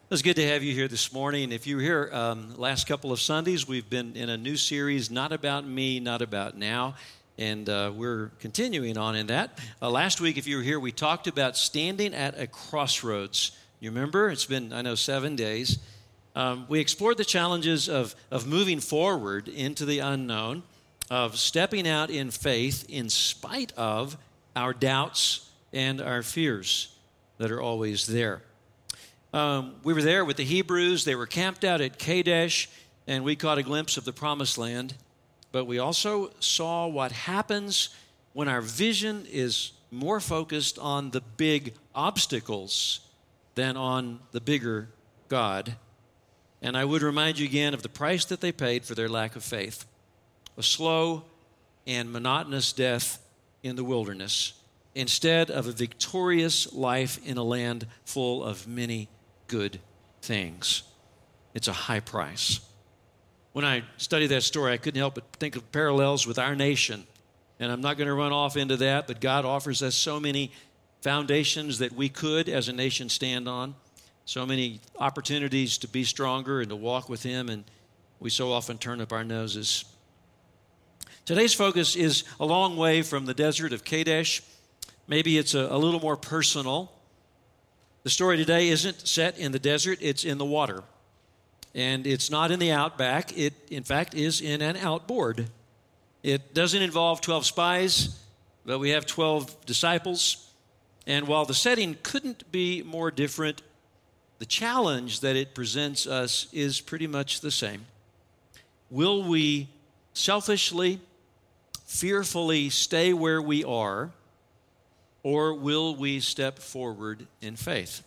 It's good to have you here this morning. If you were here last couple of Sundays, we've been in a new series, Not About Me, Not About Now, and we're continuing on in that. Last week, if you were here, we talked about standing at a crossroads. You remember? It's been, 7 days. We explored the challenges of moving forward into the unknown, of stepping out in faith in spite of our doubts and our fears that are always there. We were there with the Hebrews. They were camped out at Kadesh, and we caught a glimpse of the Promised Land. But we also saw what happens when our vision is more focused on the big obstacles than on the bigger God. And I would remind you again of the price that they paid for their lack of faith. A slow and monotonous death in the wilderness instead of a victorious life in a land full of many good things. It's a high price. When I studied that story, I couldn't help but think of parallels with our nation. And I'm not going to run off into that, but God offers us so many foundations that we could, as a nation, stand on. So many opportunities to be stronger and to walk with Him, and we so often turn up our noses. Today's focus is a long way from the desert of Kadesh. Maybe it's a little more personal. The story today isn't set in the desert, it's in the water. And it's not in the outback, it in fact is in an outboard. It doesn't involve 12 spies, but we have 12 disciples. And while the setting couldn't be more different, the challenge that it presents us is pretty much the same. Will we selfishly, fearfully stay where we are, or will we step forward in faith?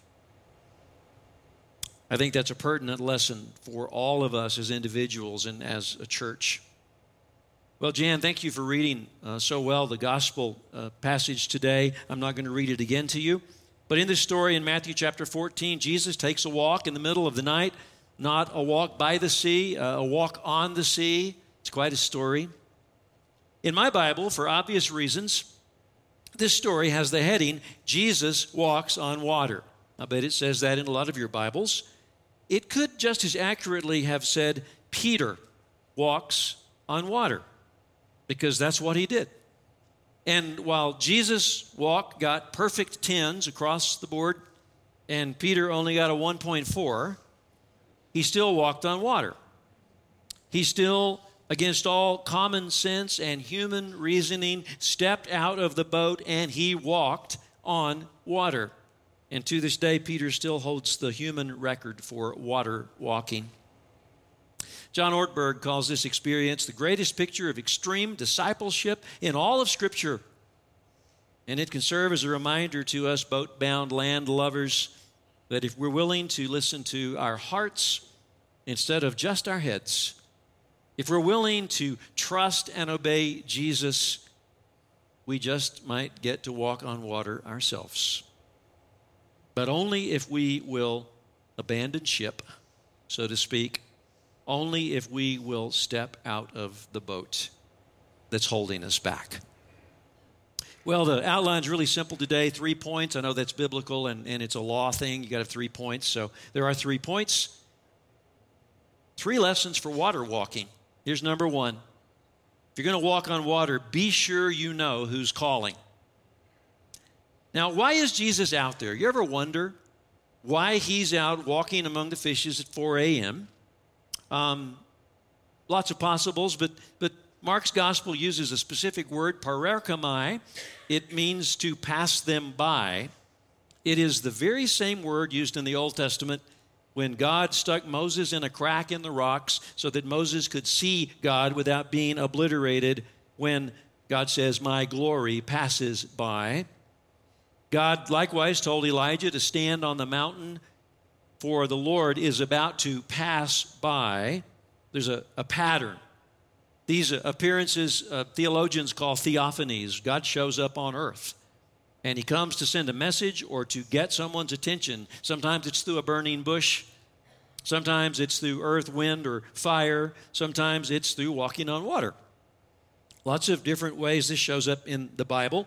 I think that's a pertinent lesson for all of us as individuals and as a church. Well, Jan, thank you for reading so well the gospel passage today. I'm not going to read it again to you. But in this story in Matthew chapter 14, Jesus takes a walk in the middle of the night, not a walk by the sea, a walk on the sea. It's quite a story. In my Bible, for obvious reasons, this story has the heading, Jesus walks on water. I bet it says that in a lot of your Bibles. It could just as accurately have said, Peter walks on water, because that's what he did. And while Jesus' walk got perfect 10s across the board, and Peter only got a 1.4, he still walked on water. He still, against all common sense and human reasoning, stepped out of the boat and he walked on water. And to this day, Peter still holds the human record for water walking. John Ortberg calls this experience the greatest picture of extreme discipleship in all of Scripture. And it can serve as a reminder to us boat-bound land lovers that if we're willing to listen to our hearts instead of just our heads, if we're willing to trust and obey Jesus, we just might get to walk on water ourselves. But only if we will abandon ship, so to speak, only if we will step out of the boat that's holding us back. Well, the outline's really simple today, 3 points. I know that's biblical and it's a law thing. You got to have 3 points. So there are 3 points. 3 lessons for water walking. Here's number 1. If you're going to walk on water, be sure you know who's calling. Now, why is Jesus out there? You ever wonder why he's out walking among the fishes at 4 a.m.? Lots of possibles, but Mark's gospel uses a specific word, parerchomai. It means to pass them by. It is the very same word used in the Old Testament when God stuck Moses in a crack in the rocks so that Moses could see God without being obliterated when God says, my glory passes by. God likewise told Elijah to stand on the mountain, for the Lord is about to pass by. There's a pattern. These appearances, theologians call theophanies. God shows up on earth, and he comes to send a message or to get someone's attention. Sometimes it's through a burning bush. Sometimes it's through earth, wind, or fire. Sometimes it's through walking on water. Lots of different ways this shows up in the Bible.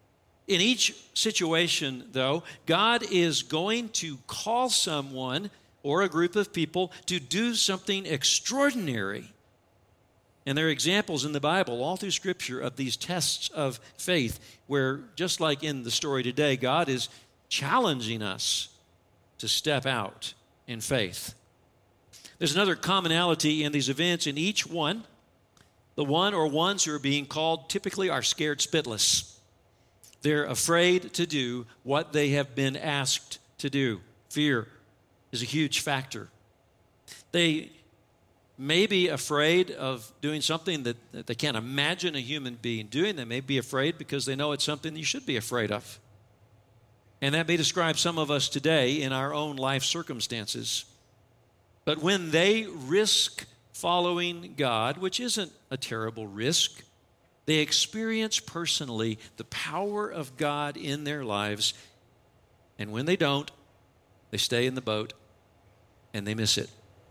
In each situation, though, God is going to call someone or a group of people to do something extraordinary. And there are examples in the Bible, all through Scripture, of these tests of faith where, just like in the story today, God is challenging us to step out in faith. There's another commonality in these events. In each one, the one or ones who are being called typically are scared spitless. They're afraid to do what they have been asked to do. Fear is a huge factor. They may be afraid of doing something that they can't imagine a human being doing. They may be afraid because they know it's something you should be afraid of. And that may describe some of us today in our own life circumstances. But when they risk following God, which isn't a terrible risk, they experience personally the power of God in their lives. And when they don't, they stay in the boat and they miss it.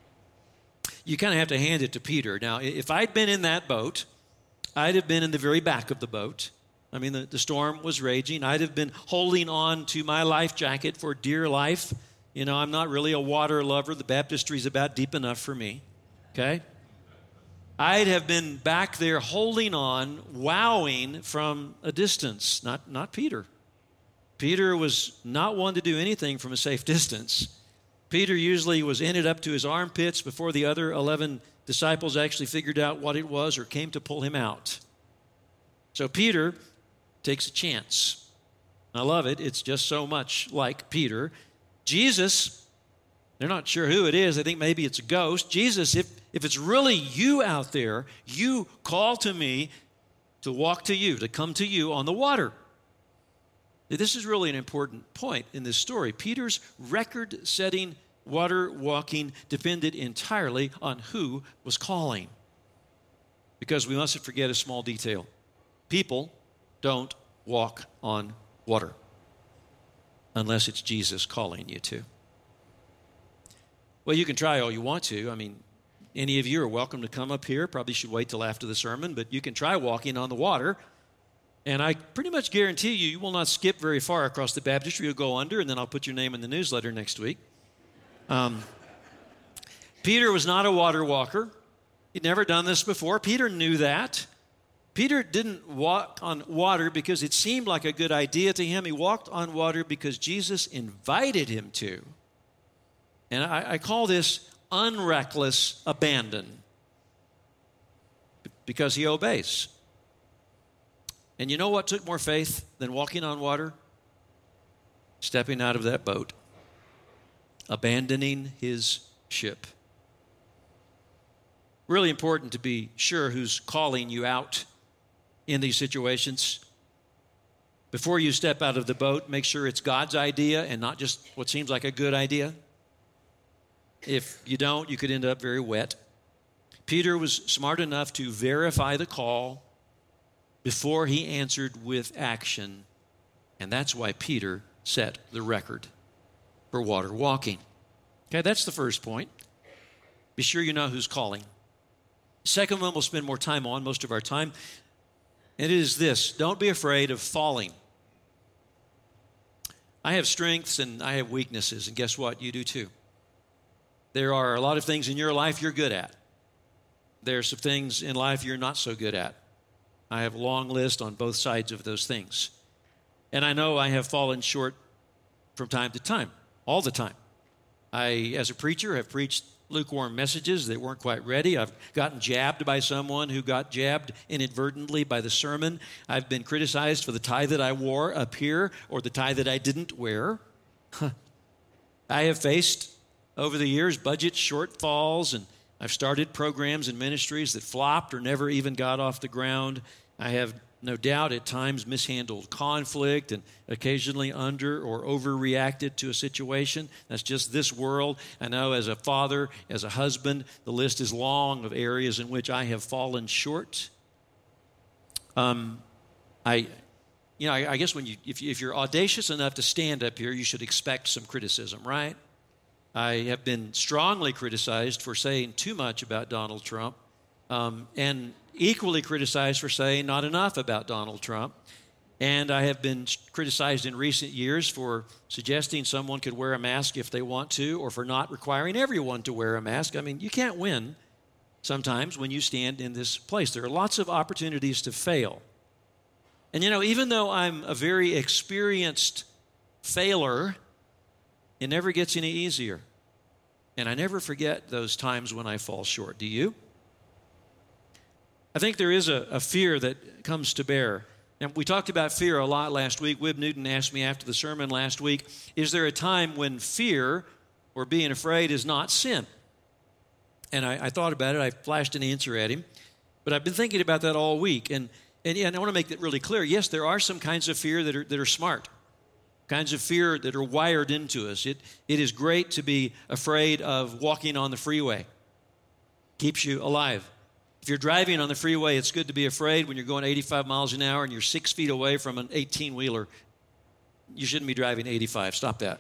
You kind of have to hand it to Peter. Now, if I'd been in that boat, I'd have been in the very back of the boat. I mean, the storm was raging. I'd have been holding on to my life jacket for dear life. You know, I'm not really a water lover. The baptistry is about deep enough for me, okay? I'd have been back there holding on, wowing from a distance, not Peter. Peter was not one to do anything from a safe distance. Peter usually was in it up to his armpits before the other 11 disciples actually figured out what it was or came to pull him out. So Peter takes a chance. I love it. It's just so much like Peter. Jesus, they're not sure who it is. They think maybe it's a ghost. Jesus, if it's really you out there, you call to me to walk to you, to come to you on the water. This is really an important point in this story. Peter's record-setting water walking depended entirely on who was calling. Because we mustn't forget a small detail. People don't walk on water unless it's Jesus calling you to. Well, you can try all you want to. I mean, any of you are welcome to come up here. Probably should wait till after the sermon, but you can try walking on the water. And I pretty much guarantee you will not skip very far across the baptistry. You'll go under, and then I'll put your name in the newsletter next week. Peter was not a water walker. He'd never done this before. Peter knew that. Peter didn't walk on water because it seemed like a good idea to him. He walked on water because Jesus invited him to. And I call this unreckless abandon because he obeys. And you know what took more faith than walking on water? Stepping out of that boat. Abandoning his ship. Really important to be sure who's calling you out in these situations. Before you step out of the boat, make sure it's God's idea and not just what seems like a good idea. If you don't, you could end up very wet. Peter was smart enough to verify the call before he answered with action. And that's why Peter set the record for water walking. Okay, that's the first point. Be sure you know who's calling. Second one we'll spend more time on, most of our time. And it is this: don't be afraid of falling. I have strengths and I have weaknesses, and guess what? You do too. There are a lot of things in your life you're good at. There are some things in life you're not so good at. I have a long list on both sides of those things. And I know I have fallen short from time to time, all the time. I, as a preacher, have preached lukewarm messages that weren't quite ready. I've gotten jabbed by someone who got jabbed inadvertently by the sermon. I've been criticized for the tie that I wore up here or the tie that I didn't wear. I have faced, over the years, budget shortfalls, and I've started programs and ministries that flopped or never even got off the ground. I have no doubt at times mishandled conflict and occasionally under or overreacted to a situation. That's just this world. I know as a father, as a husband, the list is long of areas in which I have fallen short. I guess if you're audacious enough to stand up here, you should expect some criticism, right? I have been strongly criticized for saying too much about Donald Trump, and equally criticized for saying not enough about Donald Trump. And I have been criticized in recent years for suggesting someone could wear a mask if they want to, or for not requiring everyone to wear a mask. I mean, you can't win sometimes when you stand in this place. There are lots of opportunities to fail. And even though I'm a very experienced failer, it never gets any easier. And I never forget those times when I fall short. Do you? I think there is a fear that comes to bear. And we talked about fear a lot last week. Wib Newton asked me after the sermon last week, is there a time when fear or being afraid is not sin? And I thought about it. I flashed an answer at him. But I've been thinking about that all week. And I want to make that really clear. Yes, there are some kinds of fear that are smart, kinds of fear that are wired into us. It is great to be afraid of walking on the freeway. Keeps you alive. If you're driving on the freeway, it's good to be afraid when you're going 85 miles an hour and you're 6 feet away from an 18-wheeler. You shouldn't be driving 85. Stop that.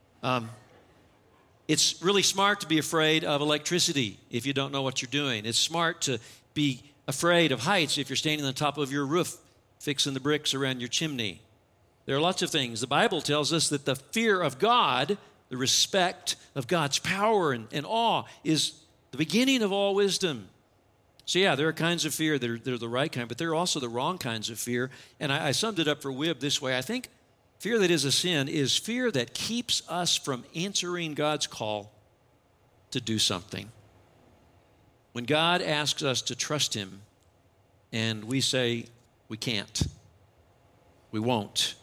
It's really smart to be afraid of electricity if you don't know what you're doing. It's smart to be afraid of heights if you're standing on top of your roof fixing the bricks around your chimney. There are lots of things. The Bible tells us that the fear of God, the respect of God's power and awe, is the beginning of all wisdom. So yeah, there are kinds of fear that are the right kind, but there are also the wrong kinds of fear. And I summed it up for Wib this way. I think fear that is a sin is fear that keeps us from answering God's call to do something. When God asks us to trust Him and we say we can't, we won't.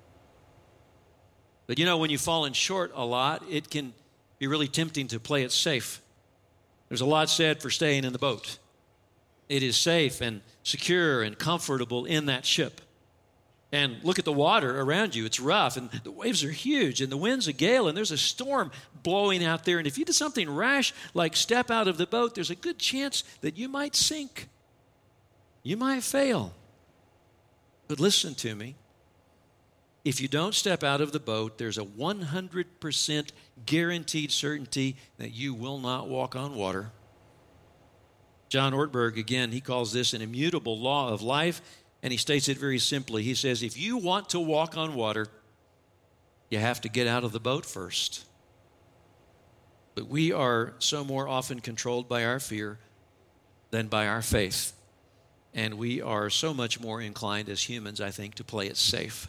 But when you've fallen short a lot, it can be really tempting to play it safe. There's a lot said for staying in the boat. It is safe and secure and comfortable in that ship. And look at the water around you. It's rough, and the waves are huge, and the wind's a gale, and there's a storm blowing out there. And if you do something rash, like step out of the boat, there's a good chance that you might sink. You might fail. But listen to me. If you don't step out of the boat, there's a 100% guaranteed certainty that you will not walk on water. John Ortberg, again, he calls this an immutable law of life, and he states it very simply. He says, if you want to walk on water, you have to get out of the boat first. But we are so more often controlled by our fear than by our faith. And we are so much more inclined as humans, I think, to play it safe.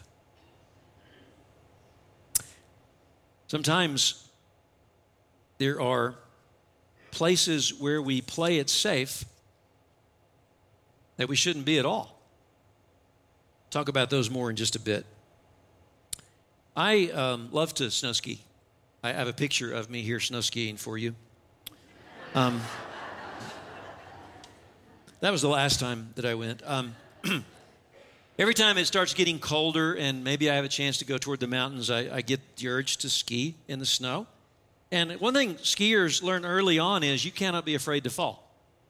Sometimes there are places where we play it safe that we shouldn't be at all. Talk about those more in just a bit. I love to snow ski. I have a picture of me here snow skiing for you. That was the last time that I went. Every time it starts getting colder and maybe I have a chance to go toward the mountains, I get the urge to ski in the snow. And one thing skiers learn early on is you cannot be afraid to fall.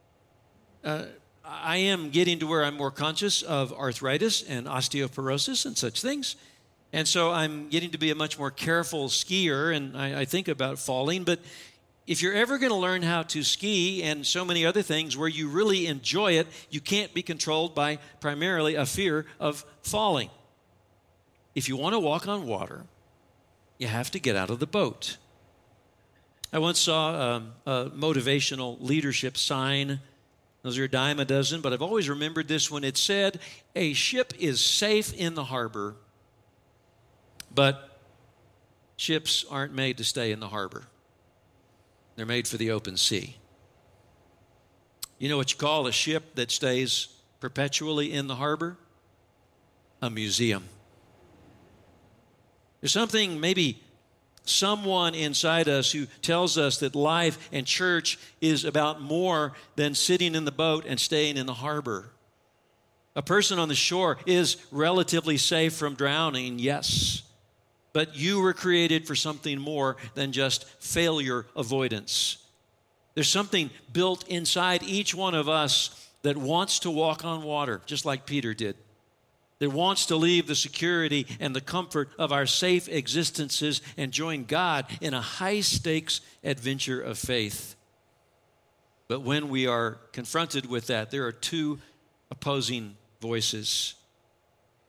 I am getting to where I'm more conscious of arthritis and osteoporosis and such things. And so I'm getting to be a much more careful skier, and I think about falling. But if you're ever going to learn how to ski and so many other things where you really enjoy it, you can't be controlled by primarily a fear of falling. If you want to walk on water, you have to get out of the boat. I once saw a motivational leadership sign. Those are a dime a dozen, but I've always remembered this one. It said, a ship is safe in the harbor, but ships aren't made to stay in the harbor. They're made for the open sea. You know what you call a ship that stays perpetually in the harbor? A museum. There's something, maybe someone inside us who tells us that life and church is about more than sitting in the boat and staying in the harbor. A person on the shore is relatively safe from drowning, yes, but you were created for something more than just failure avoidance. There's something built inside each one of us that wants to walk on water, just like Peter did. That wants to leave the security and the comfort of our safe existences and join God in a high-stakes adventure of faith. But when we are confronted with that, there are two opposing voices.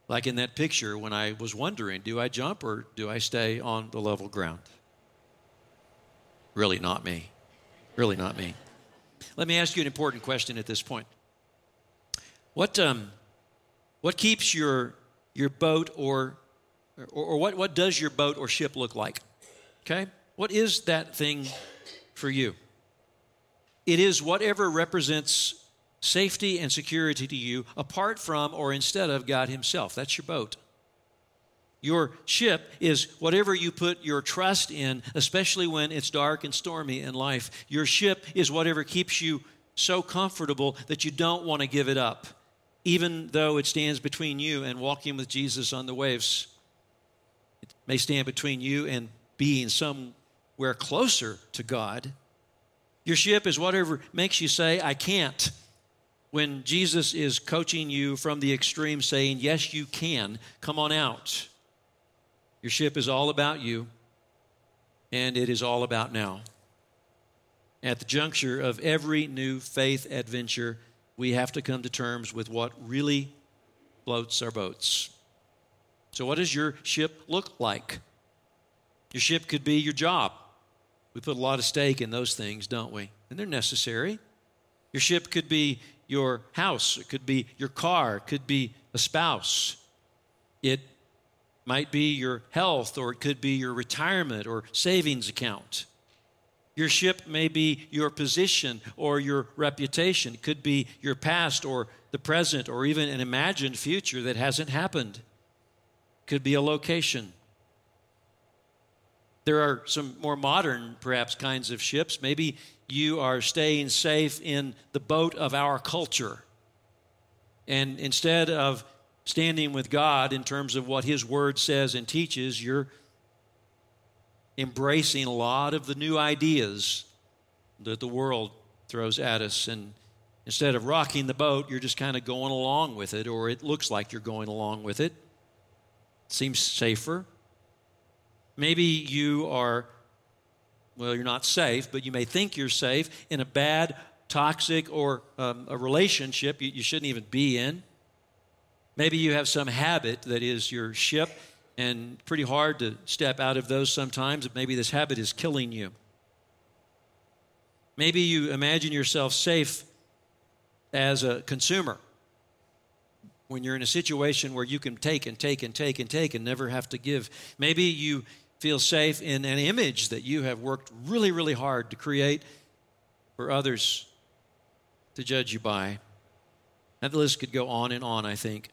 Like in that picture when I was wondering, do I jump or do I stay on the level ground? Really not me. Really not me. Let me ask you an important question at this point. What keeps your boat or what does your boat or ship look like? Okay? What is that thing for you? It is whatever represents safety and security to you apart from or instead of God himself. That's your boat. Your ship is whatever you put your trust in, especially when it's dark and stormy in life. Your ship is whatever keeps you so comfortable that you don't want to give it up, even though it stands between you and walking with Jesus on the waves. It may stand between you and being somewhere closer to God. Your ship is whatever makes you say, I can't. When Jesus is coaching you from the extreme, saying, yes, you can, come on out. Your ship is all about you, and it is all about now. At the juncture of every new faith adventure, we have to come to terms with what really floats our boats. So what does your ship look like? Your ship could be your job. We put a lot of stake in those things, don't we? And they're necessary. Your ship could be your house. It could be your car. It could be a spouse. It might be your health, or it could be your retirement or savings account. Your ship may be your position or your reputation. It could be your past or the present or even an imagined future that hasn't happened. It could be a location. There are some more modern, perhaps, kinds of ships. Maybe you are staying safe in the boat of our culture. And instead of standing with God in terms of what his word says and teaches, you're embracing a lot of the new ideas that the world throws at us. And instead of rocking the boat, you're just kind of going along with it, or it looks like you're going along with it. Seems safer. Maybe you are, well, you're not safe, but you may think you're safe in a bad, toxic, or a relationship you shouldn't even be in. Maybe you have some habit that is your ship, and pretty hard to step out of those sometimes. Maybe this habit is killing you. Maybe you imagine yourself safe as a consumer when you're in a situation where you can take and take and take and take and never have to give. Maybe you feel safe in an image that you have worked really, really hard to create for others to judge you by. And the list could go on and on, I think.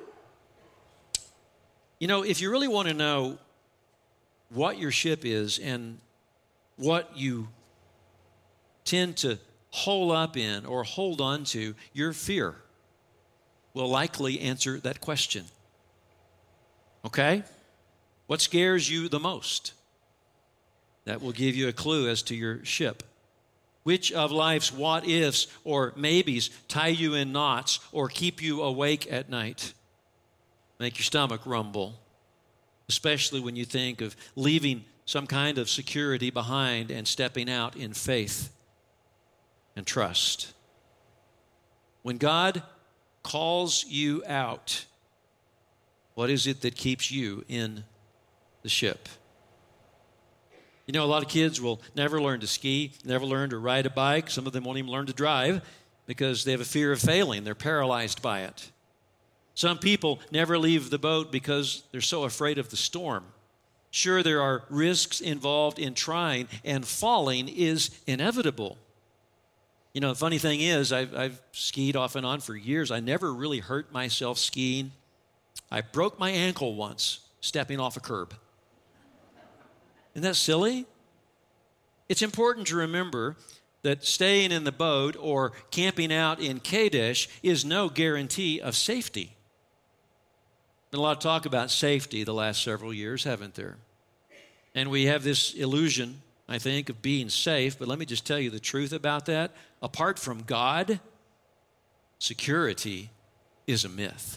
You know, if you really want to know what your ship is and what you tend to hole up in or hold on to, your fear will likely answer that question. Okay? What scares you the most? That will give you a clue as to your ship. Which of life's what-ifs or maybes tie you in knots or keep you awake at night? Make your stomach rumble, especially when you think of leaving some kind of security behind and stepping out in faith and trust. When God calls you out, what is it that keeps you in the ship? You know, a lot of kids will never learn to ski, never learn to ride a bike. Some of them won't even learn to drive because they have a fear of failing. They're paralyzed by it. Some people never leave the boat because they're so afraid of the storm. Sure, there are risks involved in trying, and falling is inevitable. You know, the funny thing is, I've skied off and on for years. I never really hurt myself skiing. I broke my ankle once stepping off a curb. Isn't that silly? It's important to remember that staying in the boat or camping out in Kadesh is no guarantee of safety. Been a lot of talk about safety the last several years, haven't there? And we have this illusion, I think, of being safe, but let me just tell you the truth about that. Apart from God, security is a myth.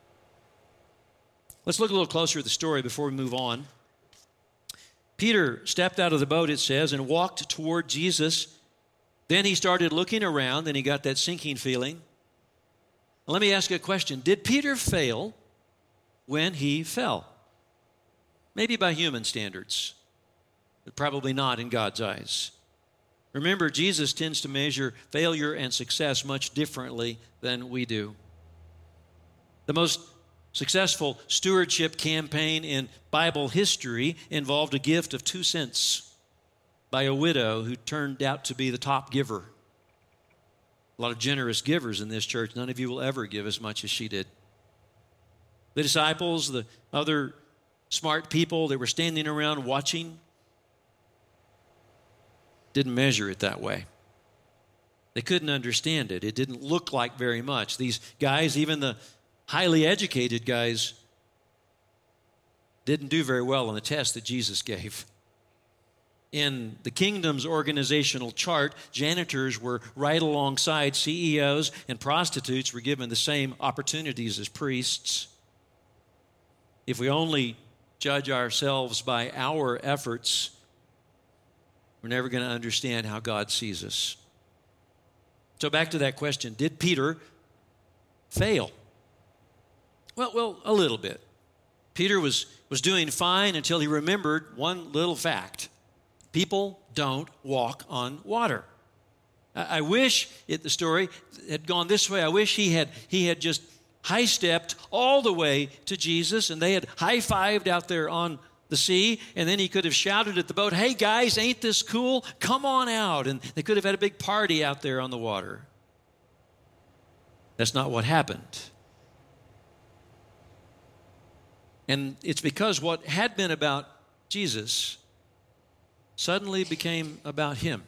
Let's look a little closer at the story before we move on. Peter stepped out of the boat, it says, and walked toward Jesus. Then he started looking around, and he got that sinking feeling. Let me ask you a question. Did Peter fail when he fell. Maybe by human standards, but probably not in God's eyes. Remember, Jesus tends to measure failure and success much differently than we do. The most successful stewardship campaign in Bible history involved a gift of 2 cents by a widow who turned out to be the top giver. A lot of generous givers in this church. None of you will ever give as much as she did. The disciples, the other smart people that were standing around watching, didn't measure it that way. They couldn't understand it. It didn't look like very much. These guys, even the highly educated guys, didn't do very well on the test that Jesus gave. In the kingdom's organizational chart, janitors were right alongside CEOs, and prostitutes were given the same opportunities as priests. If we only judge ourselves by our efforts, we're never going to understand how God sees us. So back to that question, did Peter fail? Well, a little bit. Peter was doing fine until he remembered one little fact. People don't walk on water. I wish the story had gone this way. I wish he had just high-stepped all the way to Jesus, and they had high-fived out there on the sea, and then he could have shouted at the boat, "Hey guys, ain't this cool? Come on out." And they could have had a big party out there on the water. That's not what happened. And it's because what had been about Jesus suddenly became about him.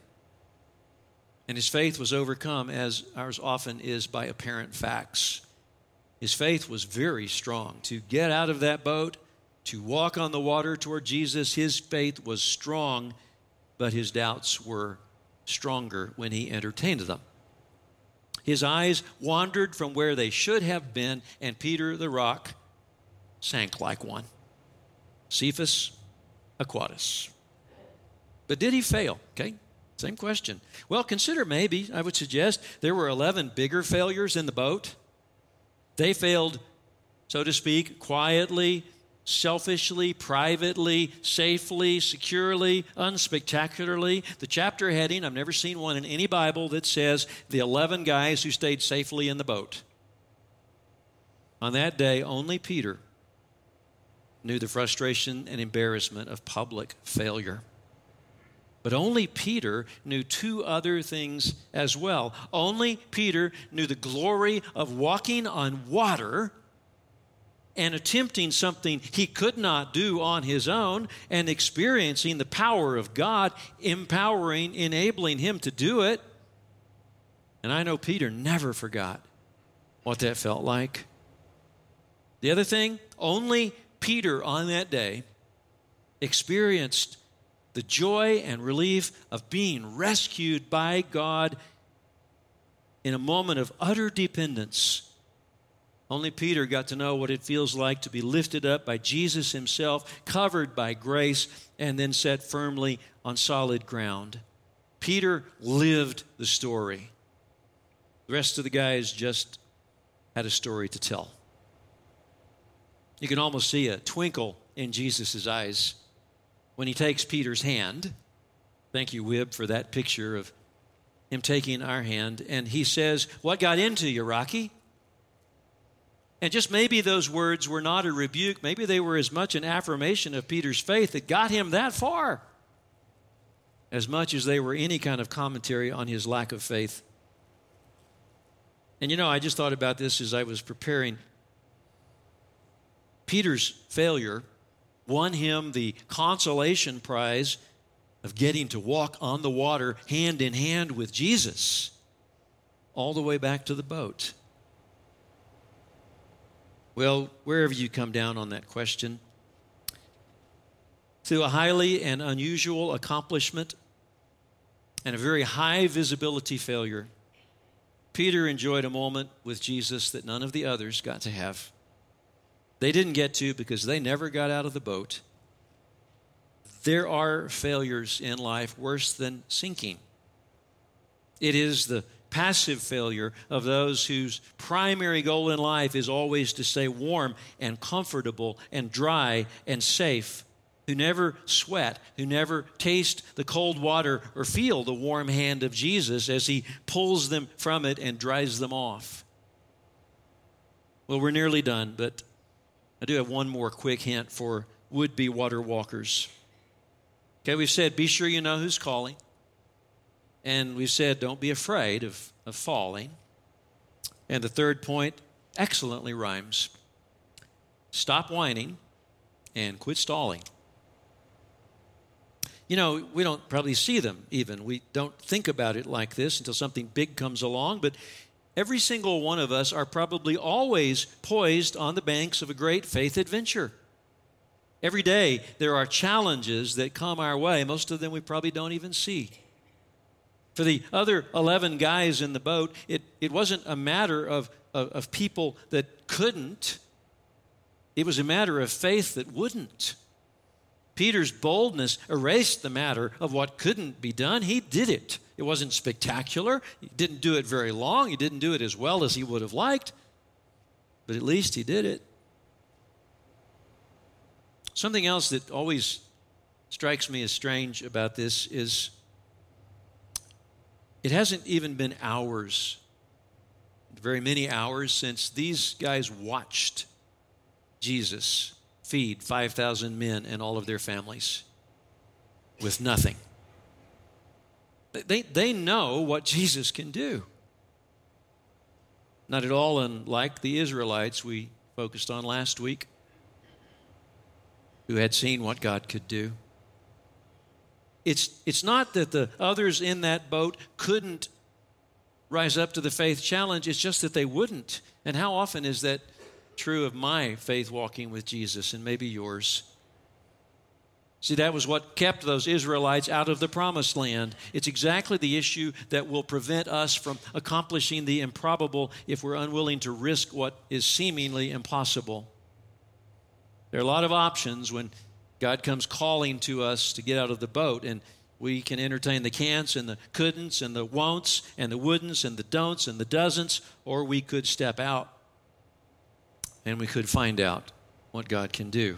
And his faith was overcome, as ours often is, by apparent facts. His faith was very strong. To get out of that boat, to walk on the water toward Jesus, his faith was strong, but his doubts were stronger when he entertained them. His eyes wandered from where they should have been, and Peter the rock sank like one. Cephas Aquatus. But did he fail? Okay, same question. Well, consider maybe, I would suggest, there were 11 bigger failures in the boat. They failed, so to speak, quietly, selfishly, privately, safely, securely, unspectacularly. The chapter heading, I've never seen one in any Bible that says the 11 guys who stayed safely in the boat. On that day, only Peter knew the frustration and embarrassment of public failure. But only Peter knew 2 other things as well. Only Peter knew the glory of walking on water and attempting something he could not do on his own, and experiencing the power of God, empowering, enabling him to do it. And I know Peter never forgot what that felt like. The other thing, only Peter on that day experienced the joy and relief of being rescued by God in a moment of utter dependence. Only Peter got to know what it feels like to be lifted up by Jesus himself, covered by grace, and then set firmly on solid ground. Peter lived the story. The rest of the guys just had a story to tell. You can almost see a twinkle in Jesus' eyes when he takes Peter's hand. Thank you, Wib, for that picture of him taking our hand. And he says, "What got into you, Rocky?" And just maybe those words were not a rebuke. Maybe they were as much an affirmation of Peter's faith that got him that far, as much as they were any kind of commentary on his lack of faith. And I just thought about this as I was preparing. Peter's failure won him the consolation prize of getting to walk on the water hand in hand with Jesus all the way back to the boat. Well, wherever you come down on that question, through a highly and unusual accomplishment and a very high visibility failure, Peter enjoyed a moment with Jesus that none of the others got to have. They didn't get to because they never got out of the boat. There are failures in life worse than sinking. It is the passive failure of those whose primary goal in life is always to stay warm and comfortable and dry and safe, who never sweat, who never taste the cold water or feel the warm hand of Jesus as he pulls them from it and dries them off. Well, we're nearly done, but I do have one more quick hint for would-be water walkers. Okay, we've said, be sure you know who's calling. And we've said, don't be afraid of falling. And the third point excellently rhymes. Stop whining and quit stalling. You know, we don't probably see them even. We don't think about it like this until something big comes along. But every single one of us are probably always poised on the banks of a great faith adventure. Every day there are challenges that come our way. Most of them we probably don't even see. For the other 11 guys in the boat, it wasn't a matter of people that couldn't. It was a matter of faith that wouldn't. Peter's boldness erased the matter of what couldn't be done. He did it. It wasn't spectacular. He didn't do it very long. He didn't do it as well as he would have liked. But at least he did it. Something else that always strikes me as strange about this is it hasn't even been hours, very many hours, since these guys watched Jesus feed 5,000 men and all of their families with nothing. They know what Jesus can do. Not at all unlike the Israelites we focused on last week, who had seen what God could do. It's not that the others in that boat couldn't rise up to the faith challenge. It's just that they wouldn't. And how often is that true of my faith walking with Jesus and maybe yours? See, that was what kept those Israelites out of the promised land. It's exactly the issue that will prevent us from accomplishing the improbable if we're unwilling to risk what is seemingly impossible. There are a lot of options when God comes calling to us to get out of the boat, and we can entertain the can'ts and the couldn'ts and the won'ts and the wouldn'ts and the don'ts and the doesn'ts, or we could step out and we could find out what God can do.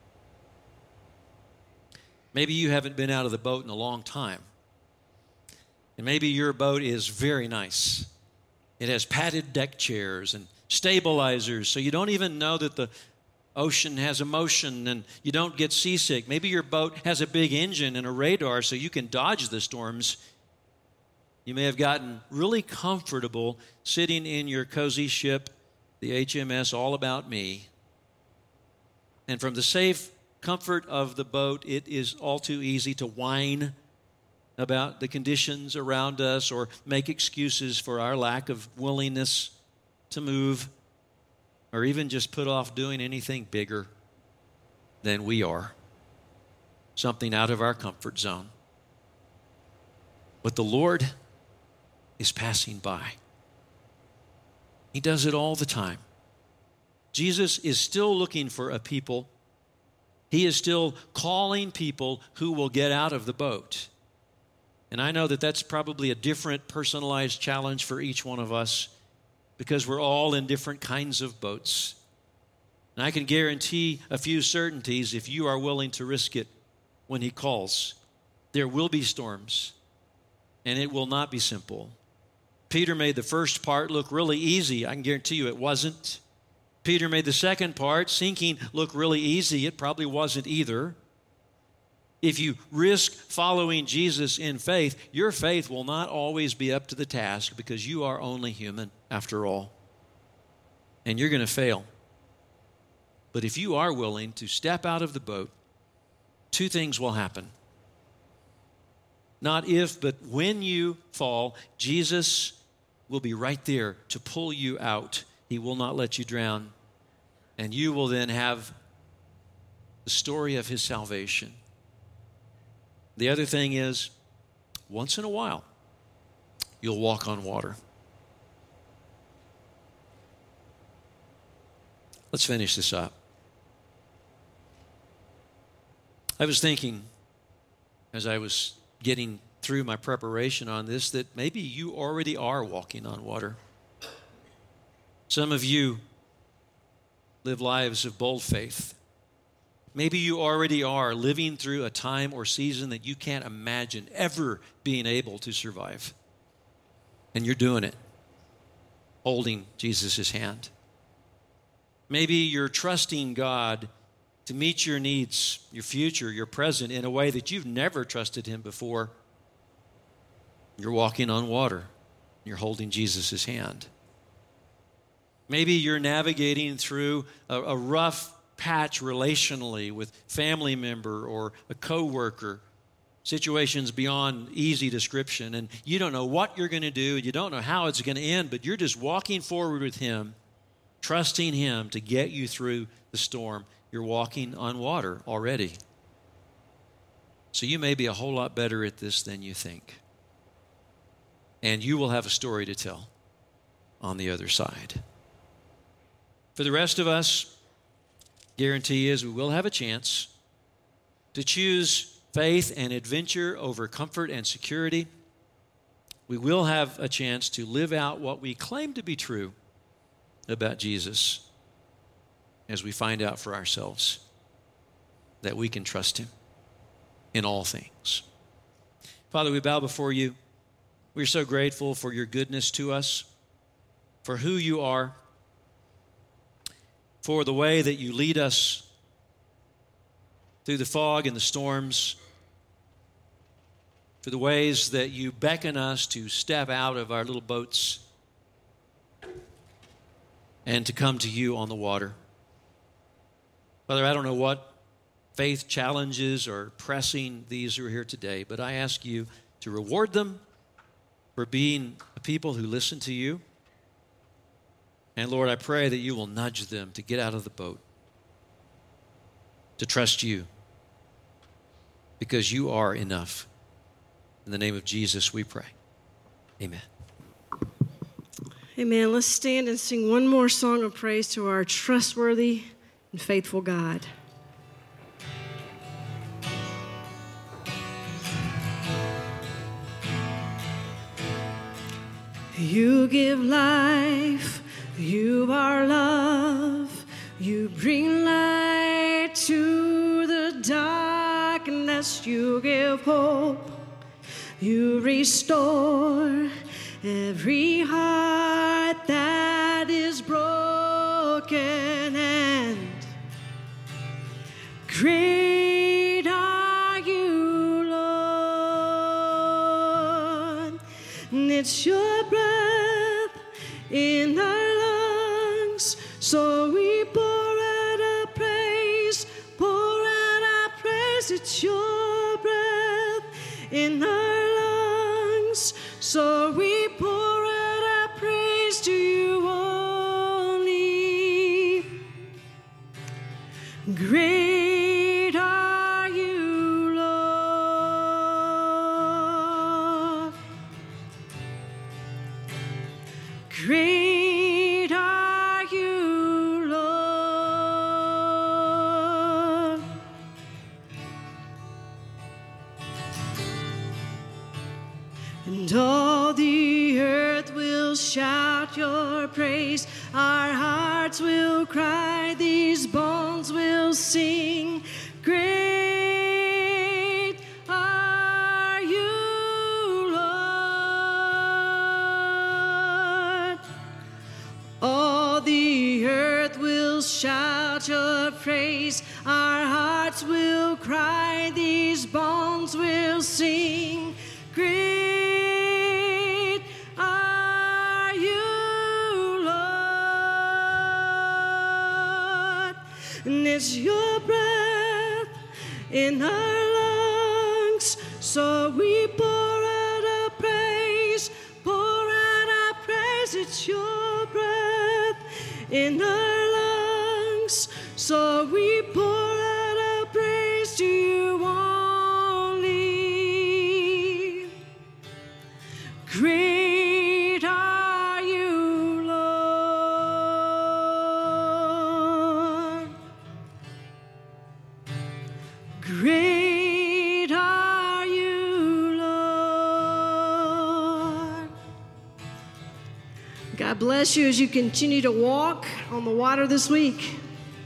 Maybe you haven't been out of the boat in a long time, and maybe your boat is very nice. It has padded deck chairs and stabilizers, so you don't even know that the ocean has a motion and you don't get seasick. Maybe your boat has a big engine and a radar so you can dodge the storms. You may have gotten really comfortable sitting in your cozy ship, the HMS All About Me. And from the safe comfort of the boat, it is all too easy to whine about the conditions around us or make excuses for our lack of willingness to move, or even just put off doing anything bigger than we are, something out of our comfort zone. But the Lord is passing by. He does it all the time. Jesus is still looking for a people. He is still calling people who will get out of the boat. And I know that that's probably a different personalized challenge for each one of us, because we're all in different kinds of boats. And I can guarantee a few certainties if you are willing to risk it when he calls. There will be storms, and it will not be simple. Peter made the first part look really easy. I can guarantee you it wasn't. Peter made the second part, sinking, look really easy. It probably wasn't either. If you risk following Jesus in faith, your faith will not always be up to the task, because you are only human after all. And you're going to fail. But if you are willing to step out of the boat, two things will happen. Not if, but when you fall, Jesus will be right there to pull you out. He will not let you drown. And you will then have the story of his salvation. The other thing is, once in a while, you'll walk on water. Let's finish this up. I was thinking, as I was getting through my preparation on this that maybe you already are walking on water. Some of you live lives of bold faith. Maybe you already are living through a time or season that you can't imagine ever being able to survive. And you're doing it, holding Jesus' hand. Maybe you're trusting God to meet your needs, your future, your present, in a way that you've never trusted Him before. You're walking on water. You're holding Jesus' hand. Maybe you're navigating through a rough patch relationally with family member or a coworker, situations beyond easy description, and you don't know what you're going to do, you don't know how it's going to end, but you're just walking forward with Him, trusting Him to get you through the storm. You're walking on water already. So you may be a whole lot better at this than you think. And you will have a story to tell on the other side. For the rest of us, guarantee is we will have a chance to choose faith and adventure over comfort and security. We will have a chance to live out what we claim to be true about Jesus as we find out for ourselves that we can trust Him in all things. Father, we bow before You. We're so grateful for Your goodness to us, for who You are, for the way that You lead us through the fog and the storms, for the ways that You beckon us to step out of our little boats and to come to You on the water. Father, I don't know what faith challenges are pressing these who are here today, but I ask You to reward them for being a people who listen to You. And Lord, I pray that You will nudge them to get out of the boat, to trust You, because You are enough. In the name of Jesus we pray. Amen. Amen. Let's stand and sing one more song of praise to our trustworthy and faithful God. You give life, You are love, You bring light to the darkness, You give hope, You restore every heart that is broken, and great are You, Lord. And it's Your breath in our lungs, so we pour out our praise, pour out our praise. It's Your breath in our lungs, so we pour out our praise to You only. Great are You, Lord. Great are You, Lord. And all the earth will shout Your praise. Our hearts will cry, these bones will sing. Great are You, Lord. All the earth will shout Your praise. Our hearts will cry, these bones will sing. Great are You, Lord. And it's Your breath in our lungs, so we pour out our praise, pour out our praise. It's Your breath in our lungs, so we pour out our praise to You only. Great are You, Lord. Great are You, Lord. God bless you as you continue to walk on the water this week.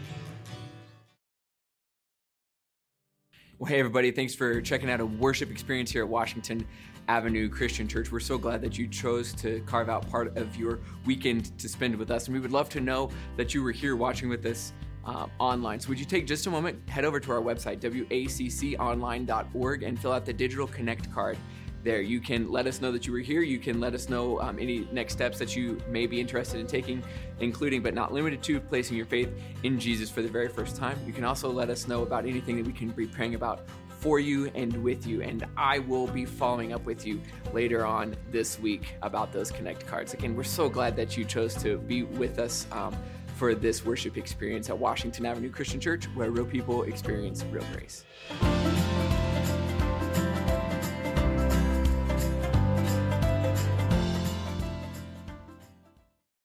Well, hey, everybody. Thanks for checking out a worship experience here at Washington Avenue Christian Church. We're so glad that you chose to carve out part of your weekend to spend with us. And we would love to know that you were here watching with us online. So would you take just a moment, head over to our website, wacconline.org, and fill out the digital connect card there. You can let us know that you were here. You can let us know any next steps that you may be interested in taking, including but not limited to placing your faith in Jesus for the very first time. You can also let us know about anything that we can be praying about for you and with you. And I will be following up with you later on this week about those connect cards. Again, we're so glad that you chose to be with us for this worship experience at Washington Avenue Christian Church, where real people experience real grace.